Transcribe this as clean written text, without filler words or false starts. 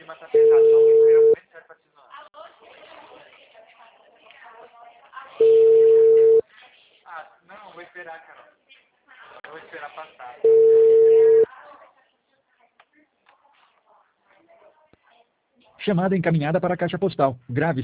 clima tá pesado, então o microfone serve pra te zoar. Ah, não, vou esperar, Carol. Eu vou esperar passar. Chamada encaminhada para a caixa postal. Grave